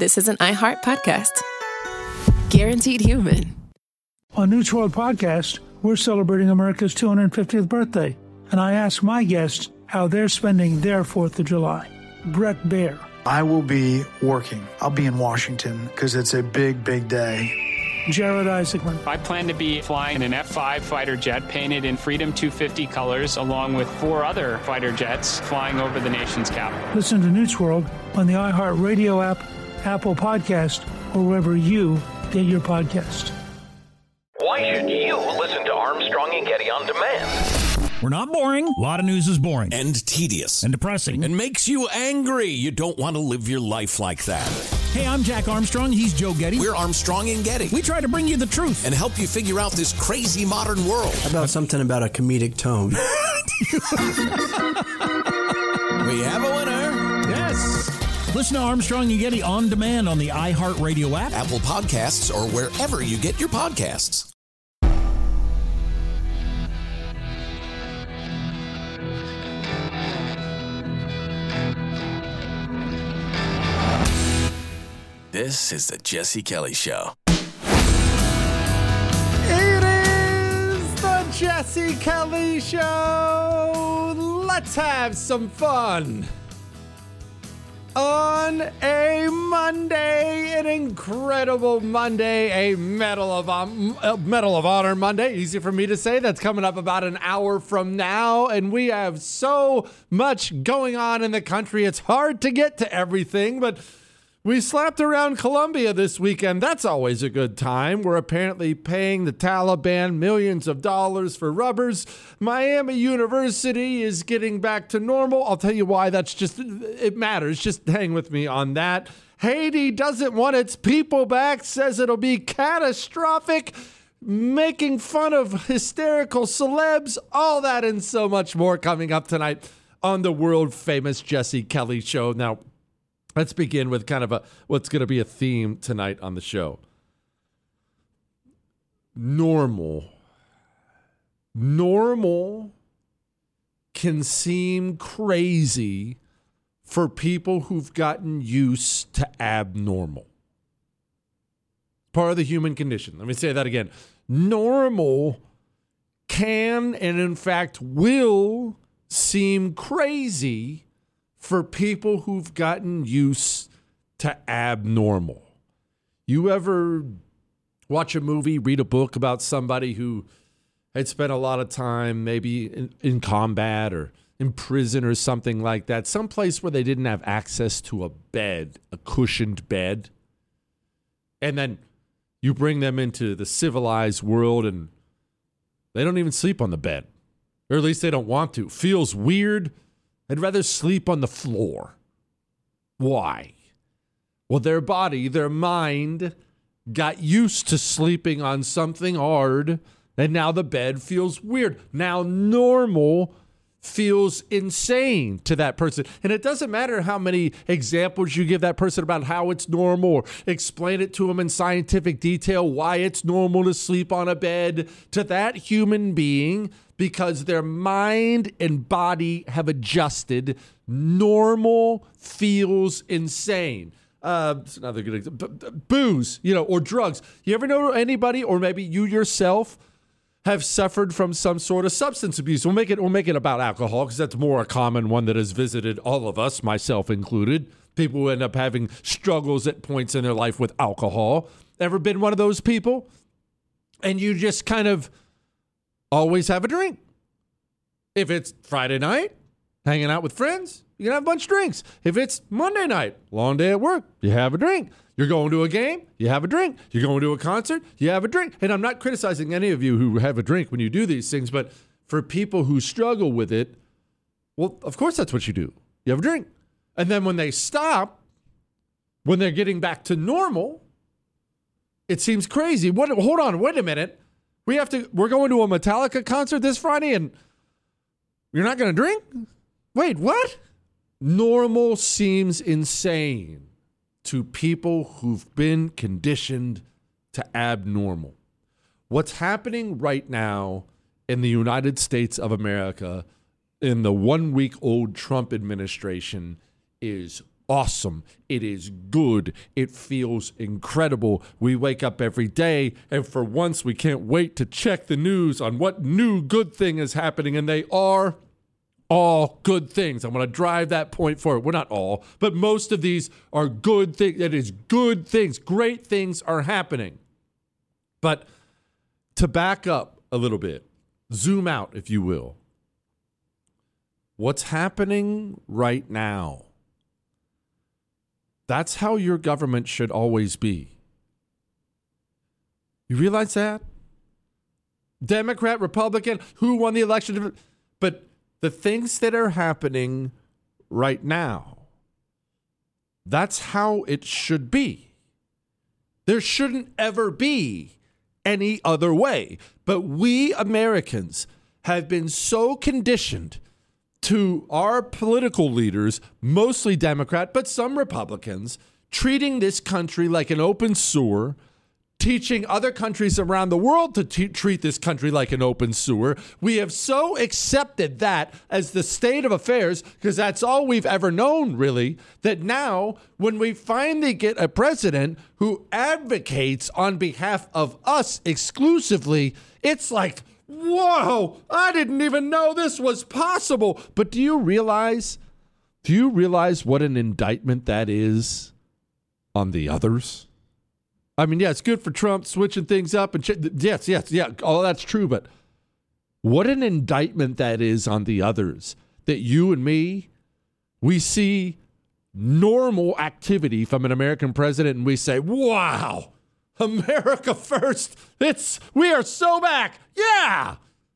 this is an iHeart podcast. Guaranteed human. On News World Podcast, we're celebrating America's 250th birthday, and I ask my guests how they're spending their 4th of July. Brett Baer. I will be working. I'll be in Washington because it's a big, big day. Jared Isaacman. I plan to be flying an F-5 fighter jet painted in Freedom 250 colors, along with 4 other fighter jets flying over the nation's capital. Listen to News World on the iHeart Radio app, Apple Podcast, or wherever you get your podcast. Why should you listen to Armstrong and Getty on demand? We're not boring. A lot of news is boring. And tedious. And depressing. And makes you angry. You don't want to live your life like that. Hey, I'm Jack Armstrong. He's Joe Getty. We're Armstrong and Getty. We try to bring you the truth. And help you figure out this crazy modern world. How about something about a comedic tone? We have a winner. Yes. Listen to Armstrong and Getty on demand on the iHeartRadio app, Apple Podcasts, or wherever you get your podcasts. This is the Jesse Kelly Show. It is the Jesse Kelly Show. Let's have some fun. On a Monday, an incredible Monday, a Medal of Honor Monday. Easy for me to say. That's coming up about an hour from now. And we have so much going on in the country. It's hard to get to everything, but we slapped around Colombia this weekend. That's always a good time. We're apparently paying the Taliban millions of dollars for rubbers. Miami University is getting back to normal. I'll tell you why. It matters. Just hang with me on that. Haiti doesn't want its people back, says it'll be catastrophic, making fun of hysterical celebs. All that and so much more coming up tonight on the world famous Jesse Kelly Show. Now, let's begin with kind of what's going to be a theme tonight on the show. Normal can seem crazy for people who've gotten used to abnormal. Part of the human condition. Let me say that again. Normal can and in fact will seem crazy for people who've gotten used to abnormal. You ever watch a movie, read a book about somebody who had spent a lot of time maybe in combat or in prison or something like that, someplace where they didn't have access to a bed, a cushioned bed, and then you bring them into the civilized world and they don't even sleep on the bed, or at least they don't want to. Feels weird. I'd rather sleep on the floor. Why? Well, their body, their mind got used to sleeping on something hard, and now the bed feels weird. Now normal feels insane to that person. And it doesn't matter how many examples you give that person about how it's normal, or explain it to them in scientific detail why it's normal to sleep on a bed. To that human being, because their mind and body have adjusted, normal feels insane. It's another good example. Booze, or drugs. You ever know anybody, or maybe you yourself, have suffered from some sort of substance abuse? We'll make it about alcohol, because that's more a common one that has visited all of us, myself included. People who end up having struggles at points in their life with alcohol. Ever been one of those people? And you just kind of always have a drink. If it's Friday night, hanging out with friends, you can have a bunch of drinks. If it's Monday night, long day at work, you have a drink. You're going to a game, you have a drink. You're going to a concert, you have a drink. And I'm not criticizing any of you who have a drink when you do these things, but for people who struggle with it, well, of course that's what you do. You have a drink. And then when they stop, when they're getting back to normal, it seems crazy. Hold on, wait a minute. We're going to a Metallica concert this Friday and you're not going to drink? Wait, what? Normal seems insane to people who've been conditioned to abnormal. What's happening right now in the United States of America in the 1-week-old Trump administration is awesome. It is good. It feels incredible. We wake up every day, and for once, we can't wait to check the news on what new good thing is happening, and they are all good things. I'm going to drive that point forward. We're not all, but most of these are good things. It is good things. Great things are happening. But to back up a little bit, zoom out, if you will. What's happening right now? That's how your government should always be. You realize that? Democrat, Republican, who won the election? But the things that are happening right now, that's how it should be. There shouldn't ever be any other way. But we Americans have been so conditioned to our political leaders, mostly Democrat, but some Republicans, treating this country like an open sewer, teaching other countries around the world to treat this country like an open sewer. We have so accepted that as the state of affairs, because that's all we've ever known, really, that now when we finally get a president who advocates on behalf of us exclusively, it's like, whoa, I didn't even know this was possible. But do you realize what an indictment that is on the others? I mean, yeah, it's good for Trump switching things up. And yes, all that's true. But what an indictment that is on the others, that you and me, we see normal activity from an American president and we say, wow, America first. We are so back. Yeah.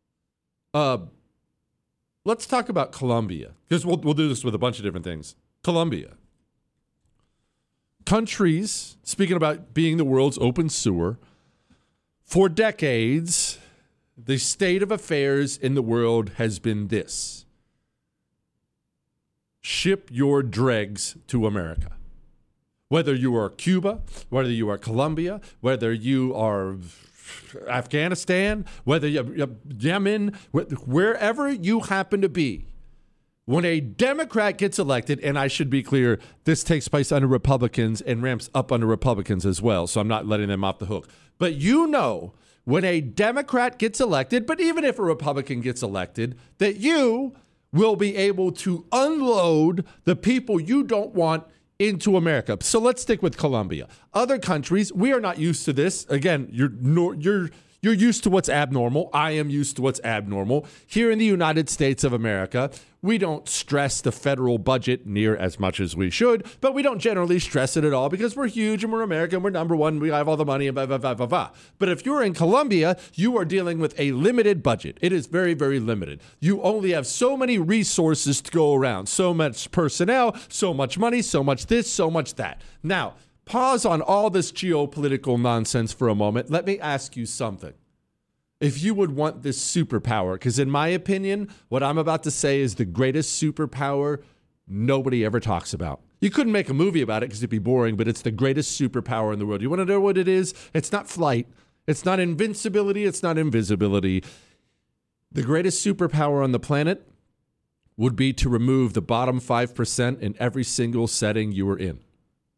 Let's talk about Colombia, because we'll do this with a bunch of different things. Colombia. Countries, speaking about being the world's open sewer, for decades, the state of affairs in the world has been this. Ship your dregs to America. Whether you are Cuba, whether you are Colombia, whether you are Afghanistan, whether you're Yemen, wherever you happen to be. When a Democrat gets elected, and I should be clear, this takes place under Republicans and ramps up under Republicans as well, so I'm not letting them off the hook. But you know, when a Democrat gets elected, but even if a Republican gets elected, that you will be able to unload the people you don't want into America. So let's stick with Colombia. Other countries, we are not used to this. Again, you're used to what's abnormal. I am used to what's abnormal. Here in the United States of America, we don't stress the federal budget near as much as we should, but we don't generally stress it at all because we're huge and we're American, we're number one, we have all the money, and blah, blah, blah, blah, blah. But if you're in Colombia, you are dealing with a limited budget. It is very, very limited. You only have so many resources to go around, so much personnel, so much money, so much this, so much that. Now, pause on all this geopolitical nonsense for a moment. Let me ask you something. If you would want this superpower, because in my opinion, what I'm about to say is the greatest superpower nobody ever talks about. You couldn't make a movie about it because it'd be boring, but it's the greatest superpower in the world. You want to know what it is? It's not flight. It's not invincibility. It's not invisibility. The greatest superpower on the planet would be to remove the bottom 5% in every single setting you were in.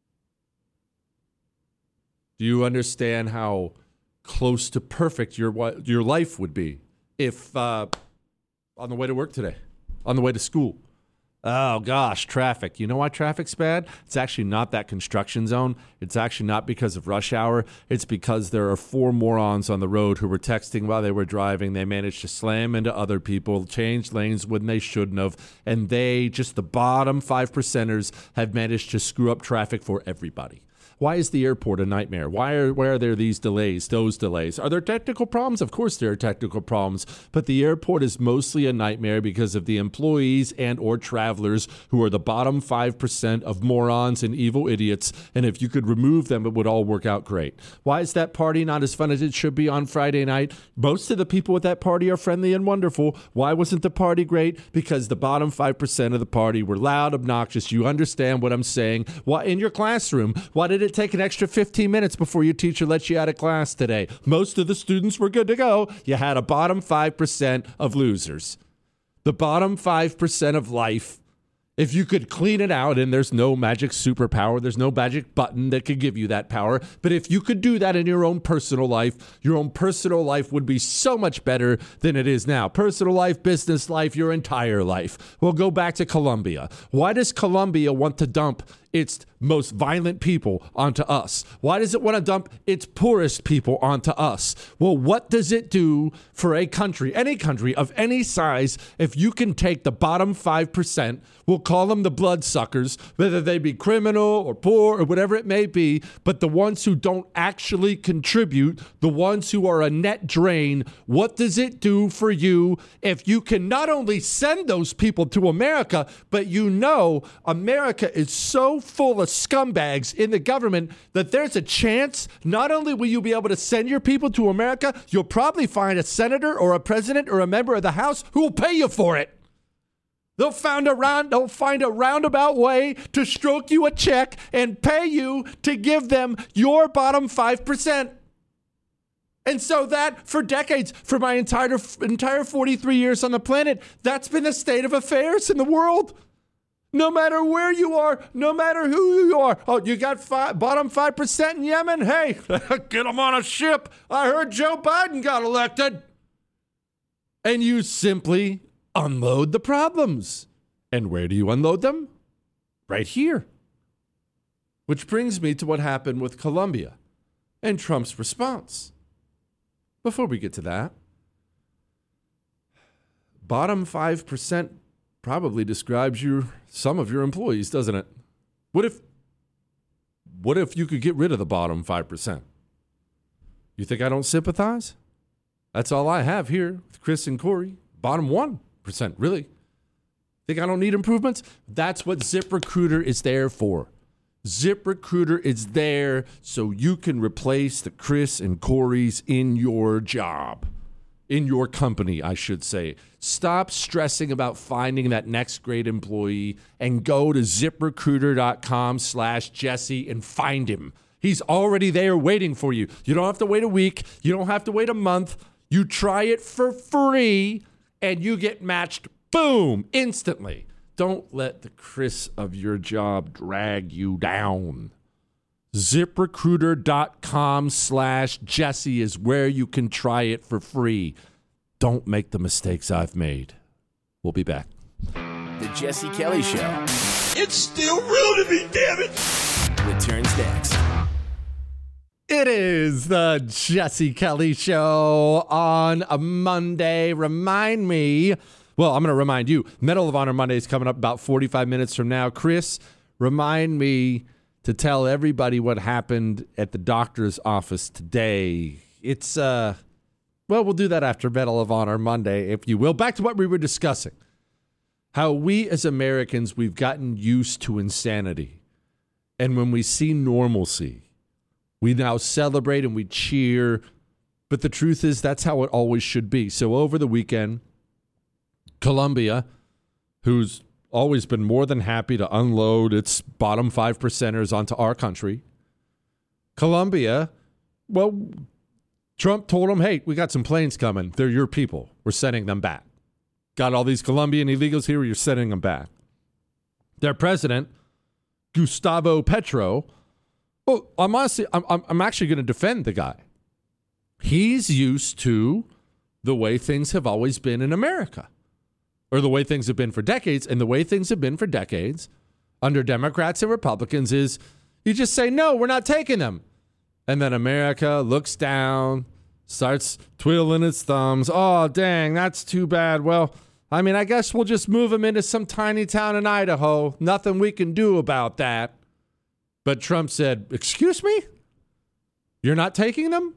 Do you understand how close to perfect your life would be if on the way to work today, on the way to school? Oh, gosh, traffic. You know why traffic's bad? It's actually not that construction zone. It's actually not because of rush hour. It's because there are 4 morons on the road who were texting while they were driving. They managed to slam into other people, change lanes when they shouldn't have, and they, just the bottom 5%ers, have managed to screw up traffic for everybody. Why is the airport a nightmare? Why are there these delays, those delays? Are there technical problems? Of course there are technical problems, but the airport is mostly a nightmare because of the employees and or travelers who are the bottom 5% of morons and evil idiots, and if you could remove them, it would all work out great. Why is that party not as fun as it should be on Friday night? Most of the people at that party are friendly and wonderful. Why wasn't the party great? Because the bottom 5% of the party were loud, obnoxious. You understand what I'm saying? Why in your classroom? Why did it take an extra 15 minutes before your teacher let you out of class today? Most of the students were good to go. You had a bottom 5% of losers. The bottom 5% of life If you could clean it out, and there's no magic superpower, there's no magic button that could give you that power. But if you could do that in your own personal life, your own personal life would be so much better than it is now. Personal life, business life, your entire life. We'll go back to Colombia. Why does Colombia want to dump its most violent people onto us? Why does it want to dump its poorest people onto us? Well, what does it do for a country, any country of any size, if you can take the bottom 5%, we'll call them the bloodsuckers, whether they be criminal or poor or whatever it may be, but the ones who don't actually contribute, the ones who are a net drain, what does it do for you if you can not only send those people to America, but you know America is so full of scumbags in the government that there's a chance not only will you be able to send your people to America, you'll probably find a senator or a president or a member of the House who will pay you for it. They'll find a roundabout way to stroke you a check and pay you to give them your bottom 5%. And so that, for decades, for my entire 43 years on the planet, that's been the state of affairs in the world. No matter where you are, no matter who you are. Oh, you got bottom 5% in Yemen? Hey, get them on a ship. I heard Joe Biden got elected. And you simply unload the problems. And where do you unload them? Right here. Which brings me to what happened with Colombia and Trump's response. Before we get to that, bottom 5% probably describes some of your employees, doesn't it? What if you could get rid of the bottom 5%? You think I don't sympathize? That's all I have here with Chris and Corey. Bottom 1%, really. Think I don't need improvements? That's what ZipRecruiter is there for. ZipRecruiter is there so you can replace the Chris and Corey's in your job. In your company, I should say. Stop stressing about finding that next great employee and go to ZipRecruiter.com/Jesse and find him. He's already there waiting for you. You don't have to wait a week. You don't have to wait a month. You try it for free and you get matched, boom, instantly. Don't let the Chris of your job drag you down. ZipRecruiter.com/Jesse is where you can try it for free. Don't make the mistakes I've made. We'll be back. The Jesse Kelly Show. It's still real to me, damn it! Returns next. It is the Jesse Kelly Show on a Monday. Remind me, well, I'm going to remind you, Medal of Honor Monday is coming up about 45 minutes from now. Chris, remind me to tell everybody what happened at the doctor's office today. It's, well, we'll do that after Medal of Honor Monday, if you will. Back to what we were discussing. How we as Americans, we've gotten used to insanity. And when we see normalcy, we now celebrate and we cheer. But the truth is, that's how it always should be. So over the weekend, Colombia, who's always been more than happy to unload its bottom 5%ers onto our country. Colombia, well, Trump told them, hey, we got some planes coming. They're your people. We're sending them back. Got all these Colombian illegals here. You're sending them back. Their president, Gustavo Petro, well, I'm actually going to defend the guy. He's used to the way things have always been in America. Or the way things have been for decades. And the way things have been for decades under Democrats and Republicans is you just say, no, we're not taking them. And then America looks down, starts twiddling its thumbs. Oh, dang, that's too bad. Well, I mean, I guess we'll just move them into some tiny town in Idaho. Nothing we can do about that. But Trump said, excuse me? You're not taking them?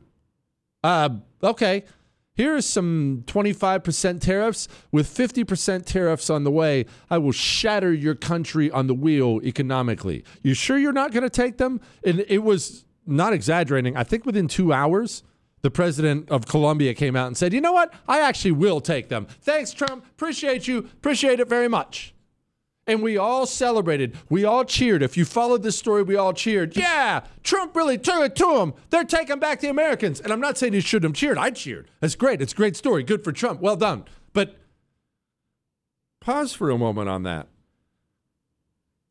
Okay. Here's some 25% tariffs. With 50% tariffs on the way, I will shatter your country on the wheel economically. You sure you're not going to take them? And it was not exaggerating. I think within 2 hours, the president of Colombia came out and said, you know what? I actually will take them. Thanks, Trump. Appreciate you. Appreciate it very much. And we all celebrated. We all cheered. If you followed this story, we all cheered. Yeah, Trump really took it to them. They're taking back the Americans. And I'm not saying you shouldn't have cheered. I cheered. That's great. It's a great story. Good for Trump. Well done. But pause for a moment on that.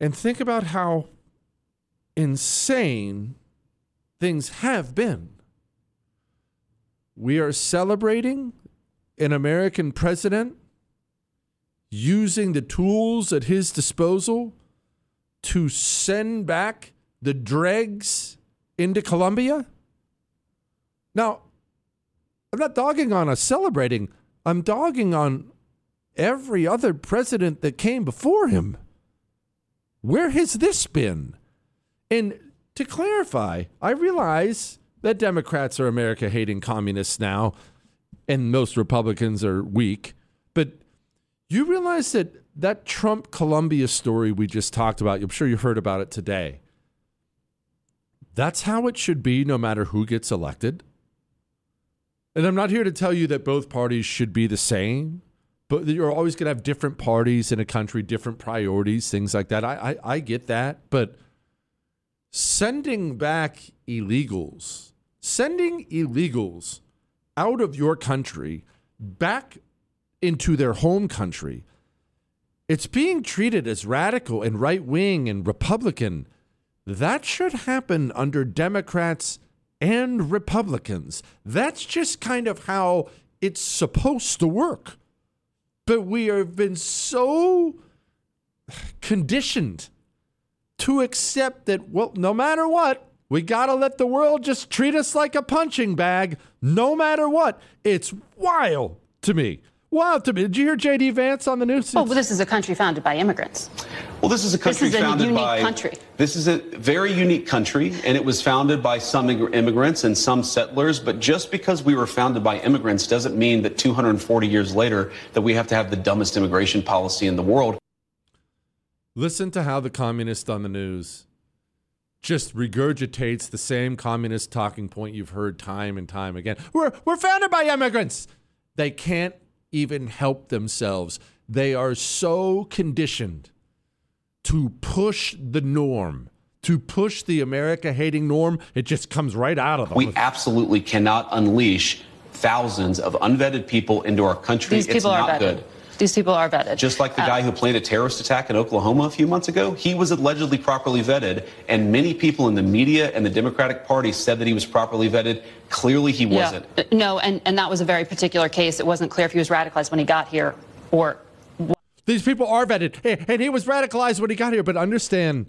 and think about how insane things have been. We are celebrating an American president using the tools at his disposal to send back the dregs into Colombia. Now, I'm not dogging on us celebrating. I'm dogging on every other president that came before him. Where has this been? And to clarify, I realize that Democrats are America-hating communists now, and most Republicans are weak. But you realize that Trump Colombia story we just talked about, I'm sure you heard about it today. That's how it should be no matter who gets elected. And I'm not here to tell you that both parties should be the same, but you're always going to have different parties in a country, different priorities, things like that. I get that. But sending illegals out of your country back into their home country, it's being treated as radical and right-wing and Republican. That should happen under Democrats and Republicans. That's just kind of how it's supposed to work. But we have been so conditioned to accept that, well, no matter what, we got to let the world just treat us like a punching bag, no matter what. It's wild to me. Wild to me. Did you hear J.D. Vance on the news? Oh, well, this is a country founded by immigrants. Well, this is a country founded by... country. This is a very unique country, and it was founded by some immigrants and some settlers. But just because we were founded by immigrants doesn't mean that 240 years later that we have to have the dumbest immigration policy in the world. Listen to how the communist on the news just regurgitates the same communist talking point you've heard time and time again. We're founded by immigrants. They can't even help themselves. They are so conditioned to push the norm, to push the America-hating norm. It just comes right out of them. We absolutely cannot unleash thousands of unvetted people into our country. These people are vetted. Good. These people are vetted. Just like the guy who planned a terrorist attack in Oklahoma a few months ago, he was allegedly properly vetted, and many people in the media and the Democratic Party said that he was properly vetted. Clearly he wasn't. No, and that was a very particular case. It wasn't clear if he was radicalized when he got here or... These people are vetted, and he was radicalized when he got here, but understand,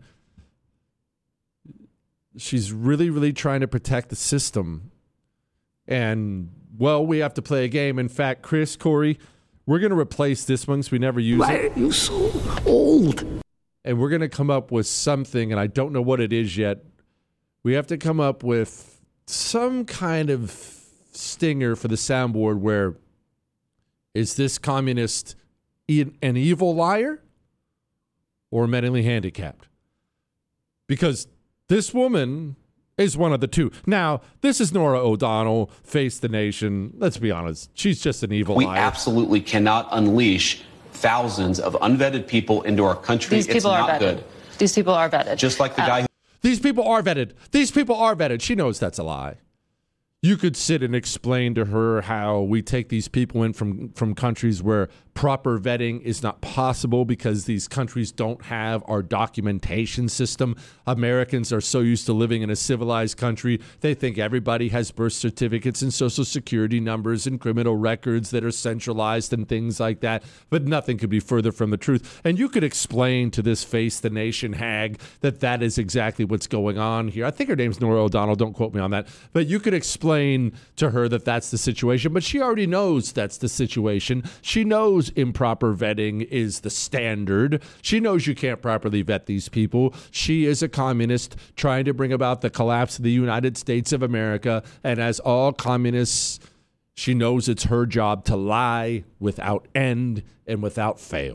she's really, really trying to protect the system. And, well, we have to play a game. In fact, Chris, Corey, we're going to replace this one because we never use it. Why are you so old? And we're going to come up with something, and I don't know what it is yet. We have to come up with some kind of stinger for the soundboard where, is this communist an evil liar or mentally handicapped? Because this woman is one of the two. Now, this is Norah O'Donnell, Face the Nation. Let's be honest. She's just an evil liar. We absolutely cannot unleash thousands of unvetted people into our country. These people are vetted. Good. These people are vetted. Just like the guy who... These people are vetted. These people are vetted. She knows that's a lie. You could sit and explain to her how we take these people in from countries where proper vetting is not possible because these countries don't have our documentation system. Americans are so used to living in a civilized country, they think everybody has birth certificates and social security numbers and criminal records that are centralized and things like that. But nothing could be further from the truth. And you could explain to this Face the Nation hag that that is exactly what's going on here. I think her name's Norah O'Donnell. Don't quote me on that. But you could explain to her that that's the situation. But she already knows that's the situation. She knows improper vetting is the standard. She knows you can't properly vet these people. She is a communist trying to bring about the collapse of the United States of America. And as all communists, she knows it's her job to lie without end and without fail.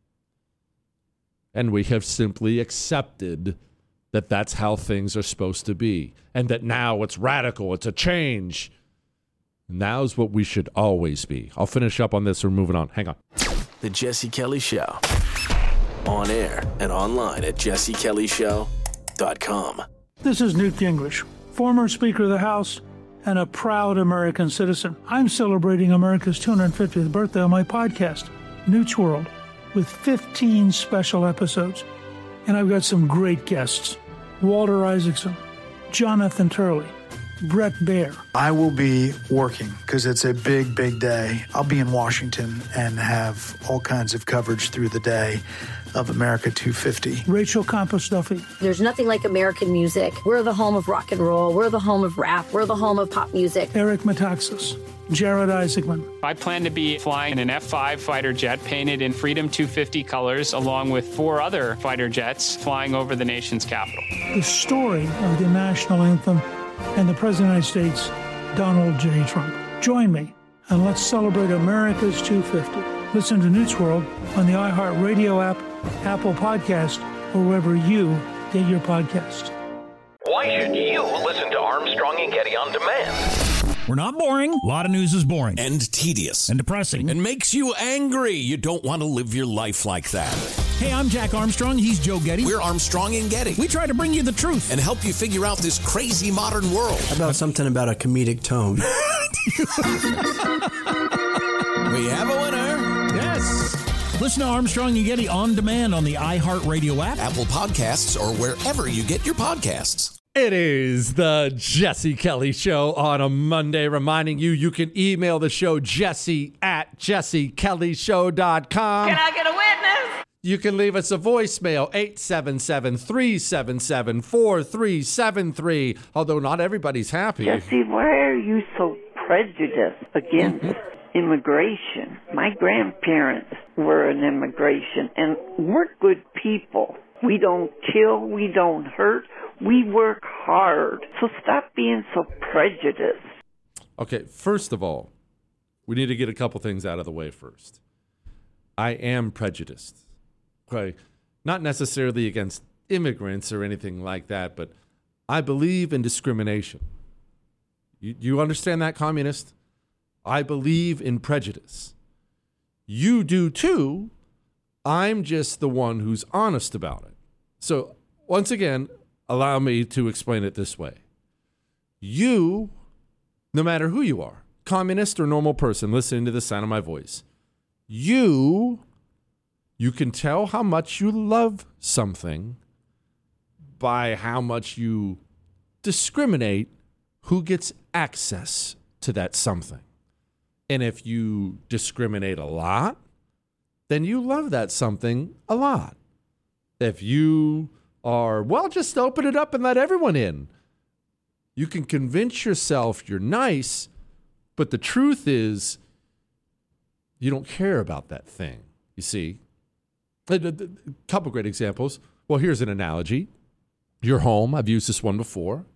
And we have simply accepted that that's how things are supposed to be. And that now it's radical, it's a change. Now's what we should always be. I'll finish up on this. We're moving on. Hang on. The Jesse Kelly Show. On air and online at jessekellyshow.com. This is Newt Gingrich, former Speaker of the House and a proud American citizen. I'm celebrating America's 250th birthday on my podcast, Newt's World, with 15 special episodes. And I've got some great guests. Walter Isaacson, Jonathan Turley, Brett Baer. I will be working because it's a big, big day. I'll be in Washington and have all kinds of coverage through the day of America 250. Rachel Campos Duffy. There's nothing like American music. We're the home of rock and roll. We're the home of rap. We're the home of pop music. Eric Metaxas. Jared Isaacman. I plan to be flying an F-5 fighter jet painted in Freedom 250 colors, along with 4 other fighter jets flying over the nation's capital. The story of the national anthem and the President of the United States, Donald J. Trump. Join me and let's celebrate America's 250. Listen to Newt's World on the iHeartRadio app, Apple Podcast, or wherever you get your podcast. Why should you listen to Armstrong and Getty on demand? We're not boring. A lot of news is boring. And tedious. And depressing. And makes you angry. You don't want to live your life like that. Hey, I'm Jack Armstrong. He's Joe Getty. We're Armstrong and Getty. We try to bring you the truth. And help you figure out this crazy modern world. How about something about a comedic tone? We have a winner. Yes. Listen to Armstrong and Getty on demand on the iHeartRadio app, Apple Podcasts, or wherever you get your podcasts. It is the Jesse Kelly Show on a Monday, reminding you can email the show jesse@jessekellyshow.com. Can I get a witness? You can leave us a voicemail, 877-377-4373, although not everybody's happy. Jesse, why are you so prejudiced against immigration? My grandparents were in immigration, and we're good people. We don't kill, we don't hurt. We work hard, so stop being so prejudiced. Okay, first of all, we need to get a couple things out of the way first. I am prejudiced. Okay, not necessarily against immigrants or anything like that, but I believe in discrimination. You understand that, communist? I believe in prejudice. You do too. I'm just the one who's honest about it. So, once again, allow me to explain it this way. You, no matter who you are, communist or normal person listening to the sound of my voice, you can tell how much you love something by how much you discriminate who gets access to that something. And if you discriminate a lot, then you love that something a lot. If you are, well, just open it up and let everyone in. You can convince yourself you're nice, but the truth is you don't care about that thing, you see. A couple great examples. Well, here's an analogy. You're home. I've used this one before.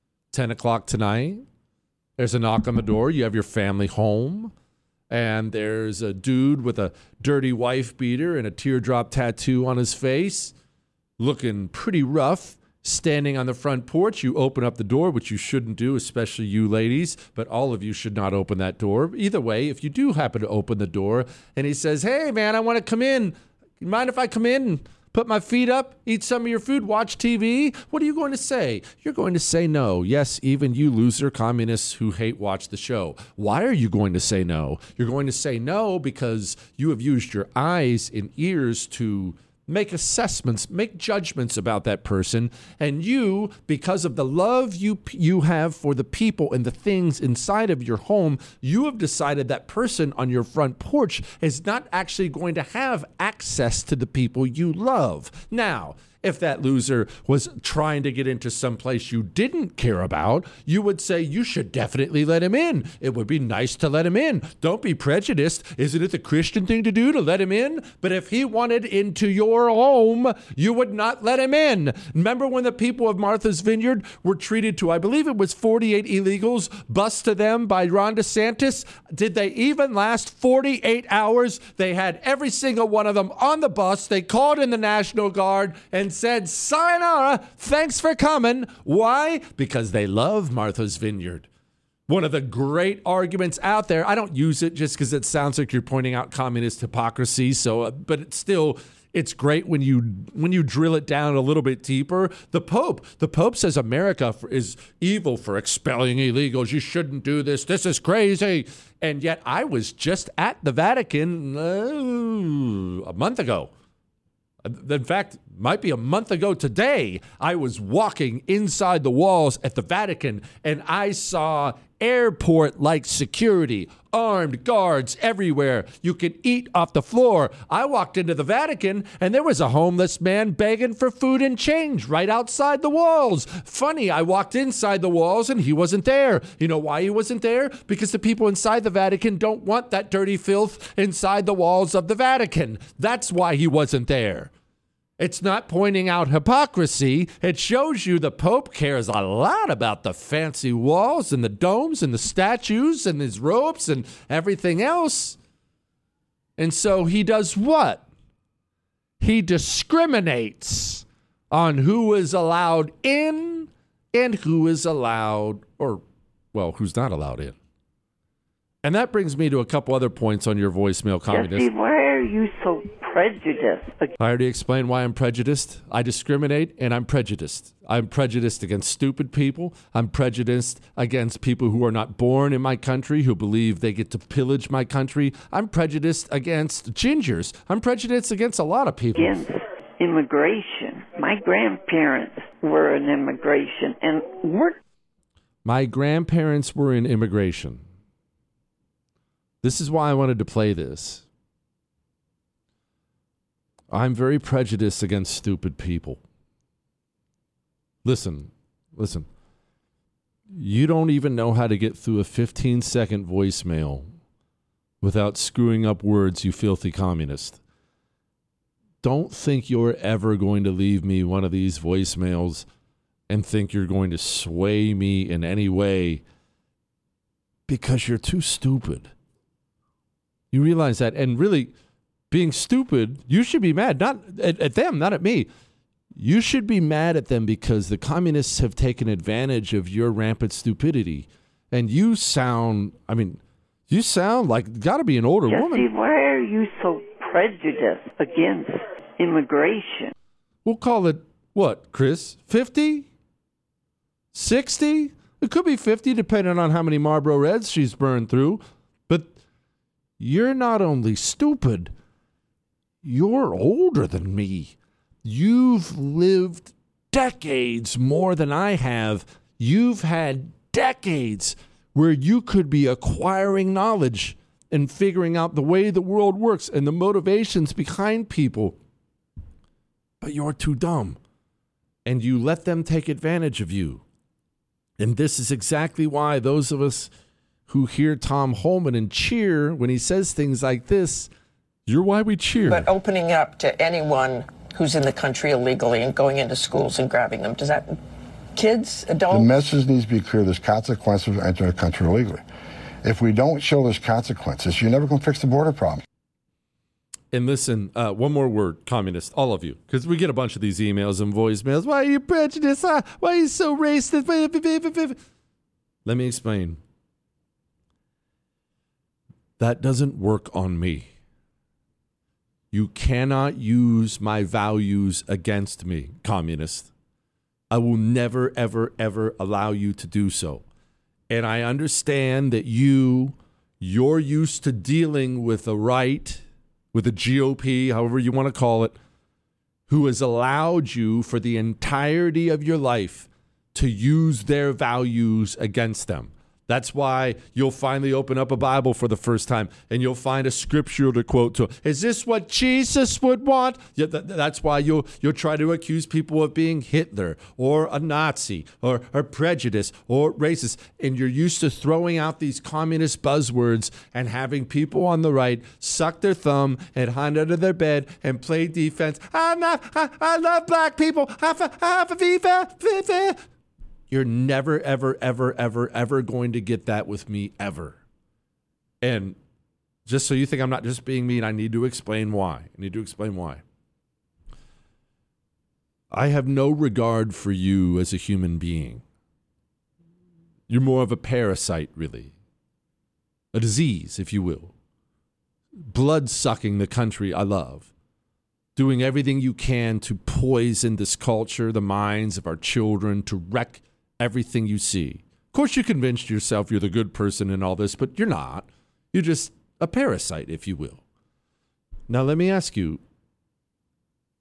10 o'clock tonight. There's a knock on the door. You have your family home. And there's a dude with a dirty wife beater and a teardrop tattoo on his face, looking pretty rough, standing on the front porch. You open up the door, which you shouldn't do, especially you ladies, but all of you should not open that door. Either way, if you do happen to open the door and he says, hey, man, I want to come in. You mind if I come in and put my feet up, eat some of your food, watch TV? What are you going to say? You're going to say no. Yes, even you loser communists who hate watch the show. Why are you going to say no? You're going to say no because you have used your eyes and ears to make assessments, make judgments about that person. And you, because of the love you have for the people and the things inside of your home, you have decided that person on your front porch is not actually going to have access to the people you love. Now, if that loser was trying to get into some place you didn't care about, you would say you should definitely let him in. It would be nice to let him in. Don't be prejudiced. Isn't it the Christian thing to do to let him in? But if he wanted into your home, you would not let him in. Remember when the people of Martha's Vineyard were treated to, I believe it was 48 illegals bused to them by Ron DeSantis? Did they even last 48 hours? They had every single one of them on the bus. They called in the National Guard and said, sayonara, thanks for coming. Why? Because they love Martha's Vineyard. One of the great arguments out there, I don't use it just because it sounds like you're pointing out communist hypocrisy, but it's still, it's great when you drill it down a little bit deeper. The Pope says America is evil for expelling illegals. You shouldn't do this. This is crazy. And yet I was just at the Vatican a month ago. In fact, might be a month ago today, I was walking inside the walls at the Vatican and I saw airport-like security, armed guards everywhere. You could eat off the floor. I walked into the Vatican and there was a homeless man begging for food and change right outside the walls. Funny, I walked inside the walls and he wasn't there. You know why he wasn't there? Because the people inside the Vatican don't want that dirty filth inside the walls of the Vatican. That's why he wasn't there. It's not pointing out hypocrisy. It shows you the Pope cares a lot about the fancy walls and the domes and the statues and his robes and everything else. And so he does what? He discriminates on who is allowed in and who is allowed, or, well, who's not allowed in. And that brings me to a couple other points on your voicemail, Communist. Jesse, why are you so prejudiced? I already explained why I'm prejudiced. I discriminate and I'm prejudiced. I'm prejudiced against stupid people. I'm prejudiced against people who are not born in my country, who believe they get to pillage my country. I'm prejudiced against gingers. I'm prejudiced against a lot of people. Against immigration. My grandparents were in immigration and My grandparents were in immigration. This is why I wanted to play this. I'm very prejudiced against stupid people. Listen. You don't even know how to get through a 15-second voicemail without screwing up words, you filthy communist. Don't think you're ever going to leave me one of these voicemails and think you're going to sway me in any way because you're too stupid. You realize that, and really, being stupid, you should be mad, not at them, not at me. You should be mad at them because the communists have taken advantage of your rampant stupidity. And you sound like got to be an older woman. Jesse, why are you so prejudiced against immigration? We'll call it, what, Chris, 50? 60? It could be 50, depending on how many Marlboro Reds she's burned through. But you're not only stupid, you're older than me. You've lived decades more than I have. You've had decades where you could be acquiring knowledge and figuring out the way the world works and the motivations behind people. But you're too dumb. And you let them take advantage of you. And this is exactly why those of us who hear Tom Holman and cheer when he says things like this, you're why we cheer. But opening up to anyone who's in the country illegally and going into schools and grabbing them, does that, kids, adults? The message needs to be clear. There's consequences for entering a country illegally. If we don't show there's consequences, you're never going to fix the border problem. And listen, one more word, communist, all of you, because we get a bunch of these emails and voicemails. Why are you prejudiced? Why are you so racist? Let me explain. That doesn't work on me. You cannot use my values against me, communist. I will never, ever, ever allow you to do so. And I understand that you're used to dealing with the right, with the GOP, however you want to call it, who has allowed you for the entirety of your life to use their values against them. That's why you'll finally open up a Bible for the first time and you'll find a scripture to quote to. Is this what Jesus would want? Yeah, that's why you'll try to accuse people of being Hitler or a Nazi or prejudice or racist. And you're used to throwing out these communist buzzwords and having people on the right suck their thumb and hide under their bed and play defense. I love black people. You're never, ever, ever, ever, ever going to get that with me ever. And just so you think I'm not just being mean, I need to explain why. I have no regard for you as a human being. You're more of a parasite, really. A disease, if you will. Blood-sucking the country I love. Doing everything you can to poison this culture, the minds of our children, to wreck everything you see. Of course, you convinced yourself you're the good person in all this, but you're not. You're just a parasite, if you will. Now, let me ask you,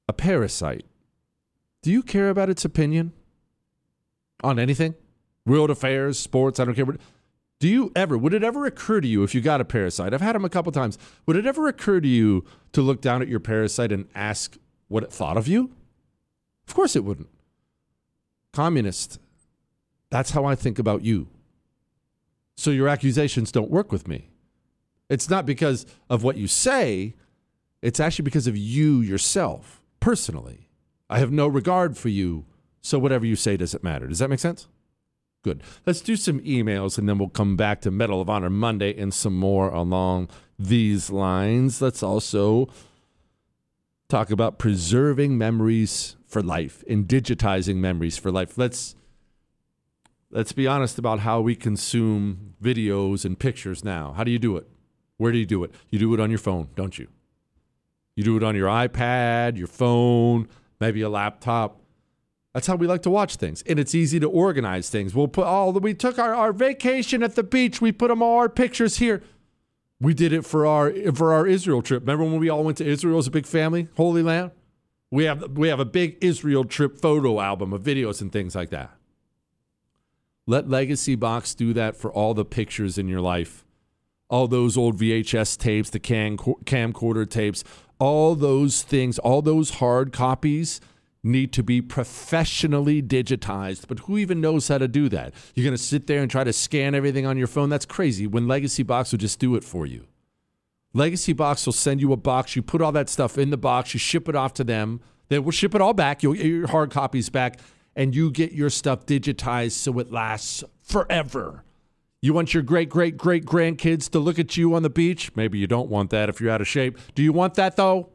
a parasite, do you care about its opinion on anything? World affairs, sports, I don't care. Would it ever occur to you if you got a parasite? I've had them a couple times. Would it ever occur to you to look down at your parasite and ask what it thought of you? Of course it wouldn't. Communist, that's how I think about you. So your accusations don't work with me. It's not because of what you say. It's actually because of you yourself, personally. I have no regard for you, so whatever you say doesn't matter. Does that make sense? Good. Let's do some emails, and then we'll come back to Medal of Honor Monday and some more along these lines. Let's also talk about preserving memories for life and digitizing memories for life. Let's be honest about how we consume videos and pictures now. How do you do it? Where do you do it? You do it on your phone, don't you? You do it on your iPad, your phone, maybe a laptop. That's how we like to watch things. And it's easy to organize things. We took our vacation at the beach. We put all our pictures here. We did it for our Israel trip. Remember when we all went to Israel as a big family, Holy Land? We have a big Israel trip photo album of videos and things like that. Let Legacy Box do that for all the pictures in your life. All those old VHS tapes, the camcorder tapes, all those things, all those hard copies need to be professionally digitized. But who even knows how to do that? You're going to sit there and try to scan everything on your phone? That's crazy when Legacy Box will just do it for you. Legacy Box will send you a box. You put all that stuff in the box. You ship it off to them. They will ship it all back. You'll get your hard copies back, and you get your stuff digitized so it lasts forever. You want your great-great-great-grandkids to look at you on the beach? Maybe you don't want that if you're out of shape. Do you want that, though?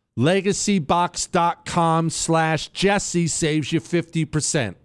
LegacyBox.com/Jesse saves you 50%.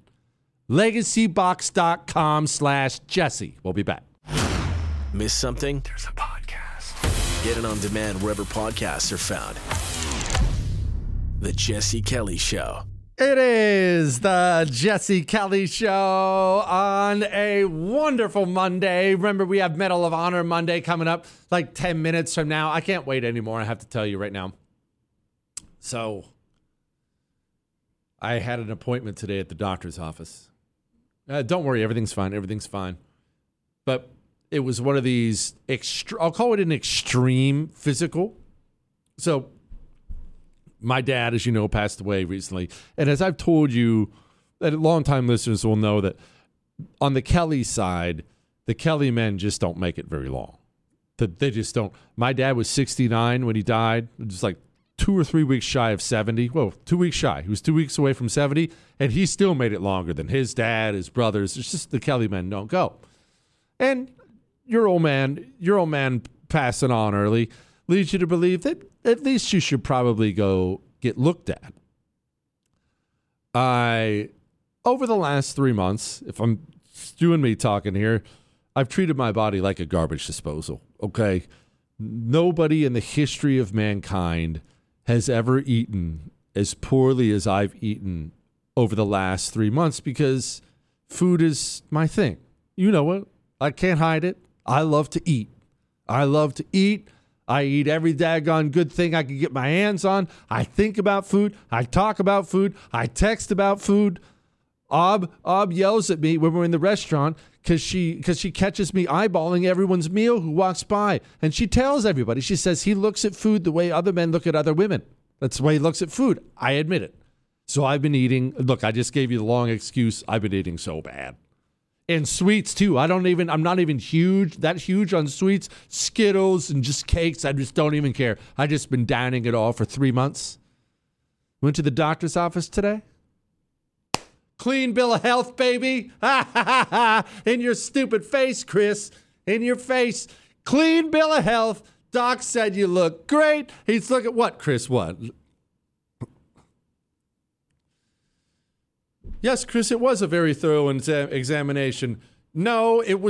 LegacyBox.com/Jesse. We'll be back. Miss something? There's a podcast. Get it on demand wherever podcasts are found. The Jesse Kelly Show. It is the Jesse Kelly Show on a wonderful Monday. Remember, we have Medal of Honor Monday coming up like 10 minutes from now. I can't wait anymore, I have to tell you right now. So, I had an appointment today at the doctor's office. Don't worry, everything's fine. Everything's fine. But it was one of these, I'll call it an extreme physical. So, my dad, as you know, passed away recently. And as I've told you, and longtime listeners will know that on the Kelly side, the Kelly men just don't make it very long. They just don't. My dad was 69 when he died, just like 2 or 3 weeks shy of 70. Well, 2 weeks shy. He was 2 weeks away from 70, and he still made it longer than his dad, his brothers. It's just the Kelly men don't go. And your old man passing on early leads you to believe that at least you should probably go get looked at. Over the last 3 months, if I'm you and me talking here, I've treated my body like a garbage disposal, okay? Nobody in the history of mankind has ever eaten as poorly as I've eaten over the last 3 months because food is my thing. You know it. I can't hide it. I love to eat. I eat every daggone good thing I can get my hands on. I think about food. I talk about food. I text about food. Ob yells at me when we're in the restaurant because she catches me eyeballing everyone's meal who walks by. And she tells everybody, she says he looks at food the way other men look at other women. That's the way he looks at food. I admit it. So I've been eating. Look, I just gave you the long excuse. I've been eating so bad. And sweets, too. I'm not even huge on sweets, Skittles, and just cakes. I just don't even care. I've just been downing it all for 3 months. Went to the doctor's office today. Clean bill of health, baby. Ha, ha, ha, ha. In your stupid face, Chris. In your face. Clean bill of health. Doc said you look great. He's looking, what, Chris, what? Yes, Chris, it was a very thorough examination. No, it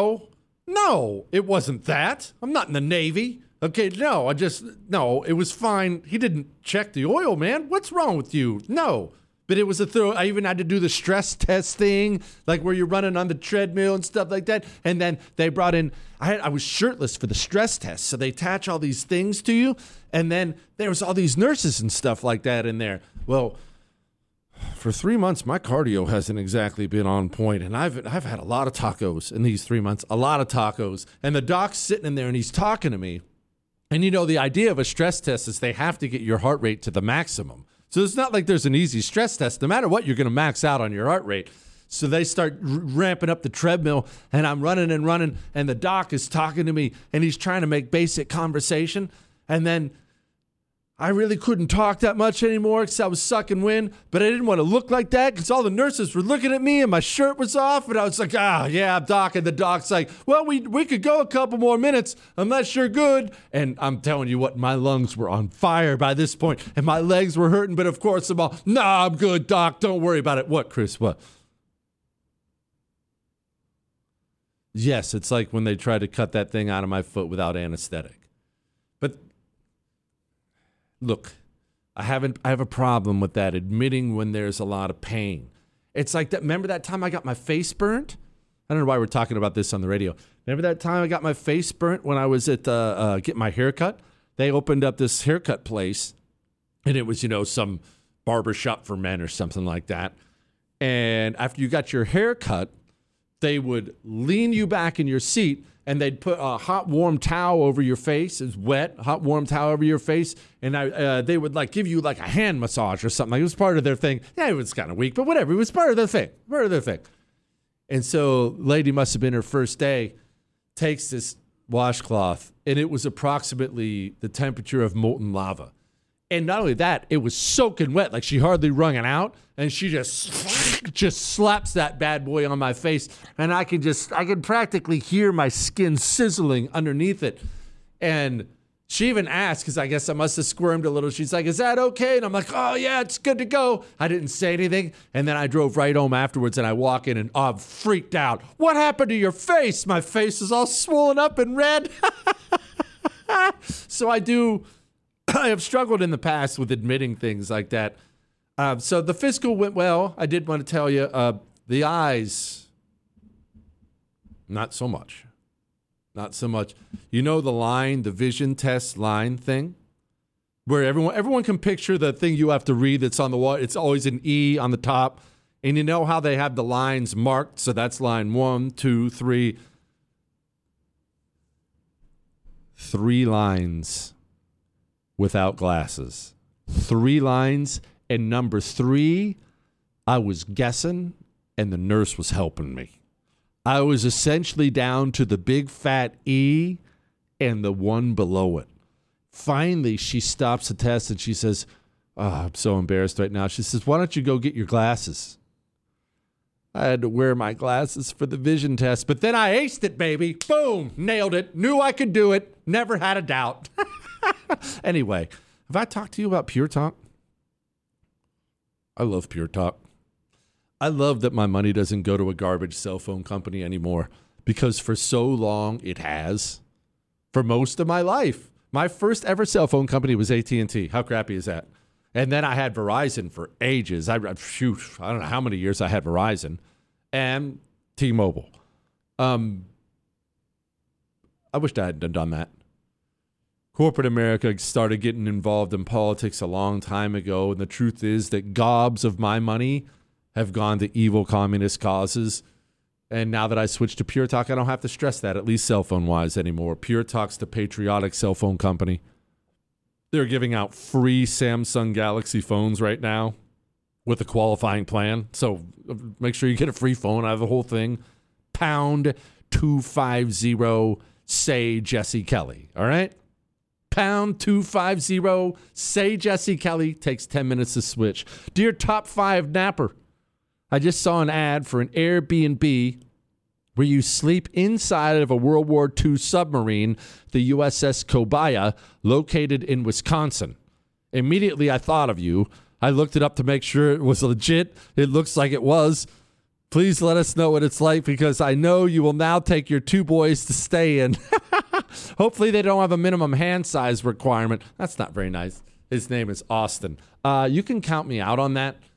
wasn't that. I'm not in the Navy. Okay, no, it was fine. He didn't check the oil, man. What's wrong with you? No, But it was a thrill. I even had to do the stress test thing, like where you're running on the treadmill and stuff like that. And then they brought in, I was shirtless for the stress test. So they attach all these things to you. And then there was all these nurses and stuff like that in there. Well, for 3 months, my cardio hasn't exactly been on point. And I've had a lot of tacos in these 3 months, a lot of tacos. And the doc's sitting in there and he's talking to me. And you know, the idea of a stress test is they have to get your heart rate to the maximum. So it's not like there's an easy stress test. No matter what, you're going to max out on your heart rate. So they start ramping up the treadmill, and I'm running, and the doc is talking to me, and he's trying to make basic conversation. And then I really couldn't talk that much anymore because I was sucking wind, but I didn't want to look like that because all the nurses were looking at me and my shirt was off, and I was like, yeah, I'm doc. And the doc's like, well, we could go a couple more minutes unless you're good. And I'm telling you what, my lungs were on fire by this point, and my legs were hurting, but of course I'm all, nah, I'm good, doc. Don't worry about it. What, Chris? What? Yes, it's like when they tried to cut that thing out of my foot without anesthetic. But look, I have a problem with that, admitting when there's a lot of pain. It's like that. Remember that time I got my face burnt? I don't know why we're talking about this on the radio. Remember that time I got my face burnt when I was at getting my haircut? They opened up this haircut place, and it was, some barbershop for men or something like that. And after you got your haircut, they would lean you back in your seat, and they'd put a hot, warm towel over your face. It was wet, hot, warm towel over your face. And they would give you a hand massage or something. It was part of their thing. Yeah, it was kind of weak, but whatever. It was part of their thing. And so lady must have been her first day, takes this washcloth, and it was approximately the temperature of molten lava. And not only that, it was soaking wet. Like she hardly wrung it out. And she just slaps that bad boy on my face. And I can practically hear my skin sizzling underneath it. And she even asked, because I guess I must have squirmed a little. She's like, is that okay? And I'm like, oh, yeah, it's good to go. I didn't say anything. And then I drove right home afterwards, and I walk in, and I'm freaked out. What happened to your face? My face is all swollen up and red. So I have struggled in the past with admitting things like that. So the physical went well. I did want to tell you, the eyes, not so much. Not so much. You know the vision test line thing? Where everyone can picture the thing you have to read that's on the wall. It's always an E on the top. And you know how they have the lines marked? So that's line 1, 2, 3. 3 lines without glasses. 3 lines. And number 3, I was guessing, and the nurse was helping me. I was essentially down to the big fat E and the one below it. Finally, she stops the test, and she says, I'm so embarrassed right now. She says, why don't you go get your glasses? I had to wear my glasses for the vision test, but then I aced it, baby. Boom, nailed it. Knew I could do it. Never had a doubt. Anyway, have I talked to you about Pure Talk? I love Pure Talk. I love that my money doesn't go to a garbage cell phone company anymore, because for so long it has. For most of my life. My first ever cell phone company was AT&T. How crappy is that? And then I had Verizon for ages. I don't know how many years I had Verizon. And T-Mobile. I wished I hadn't done that. Corporate America started getting involved in politics a long time ago, and the truth is that gobs of my money have gone to evil communist causes. And now that I switched to Pure Talk, I don't have to stress that, at least cell phone-wise anymore. Pure Talk's the patriotic cell phone company. They're giving out free Samsung Galaxy phones right now with a qualifying plan. So make sure you get a free phone out of the whole thing. Pound 250, say Jesse Kelly, all right? Pound 250, say Jesse Kelly. Takes 10 minutes to switch. Dear Top 5 Napper, I just saw an ad for an Airbnb where you sleep inside of a World War II submarine, the USS Kobaya, located in Wisconsin. Immediately, I thought of you. I looked it up to make sure it was legit. It looks like it was. Please let us know what it's like, because I know you will now take your 2 boys to stay in. Hopefully they don't have a minimum hand size requirement. That's not very nice. His name is Austin. You can count me out on that.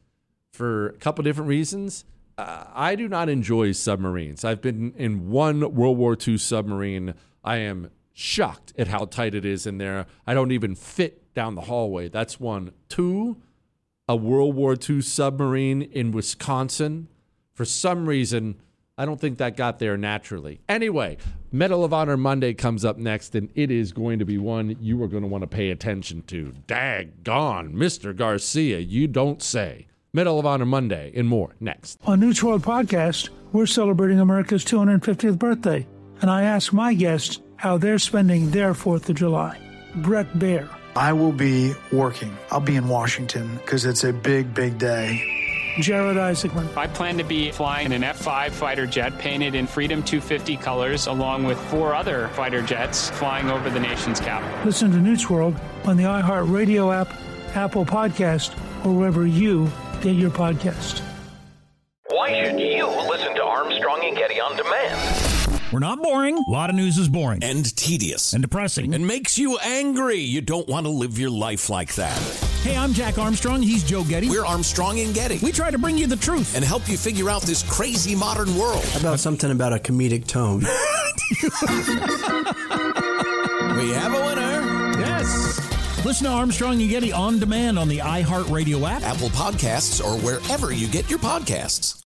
for a couple different reasons. I do not enjoy submarines. I've been in one World War II submarine. I am shocked at how tight it is in there. I don't even fit down the hallway. That's one. Two, a World War II submarine in Wisconsin. For some reason, I don't think that got there naturally. Anyway, Medal of Honor Monday comes up next, and it is going to be one you are going to want to pay attention to. Daggone, Mr. Garcia, you don't say. Medal of Honor Monday and more next. On News World Podcast, we're celebrating America's 250th birthday, and I ask my guests how they're spending their 4th of July. Brett Baer. I will be working. I'll be in Washington because it's a big, big day. Jared Isaacman. I plan to be flying an F-5 fighter jet painted in Freedom 250 colors, along with 4 other fighter jets flying over the nation's capital. Listen to News World on the iHeartRadio app, Apple Podcast, or wherever you get your podcast. Why should you listen to Armstrong and Getty On Demand? We're not boring. A lot of news is boring. And tedious. And depressing. And makes you angry. You don't want to live your life like that. Hey, I'm Jack Armstrong. He's Joe Getty. We're Armstrong and Getty. We try to bring you the truth. And help you figure out this crazy modern world. How about something about a comedic tone? We have a winner. Yes. Listen to Armstrong and Getty On Demand on the iHeartRadio app, Apple Podcasts, or wherever you get your podcasts.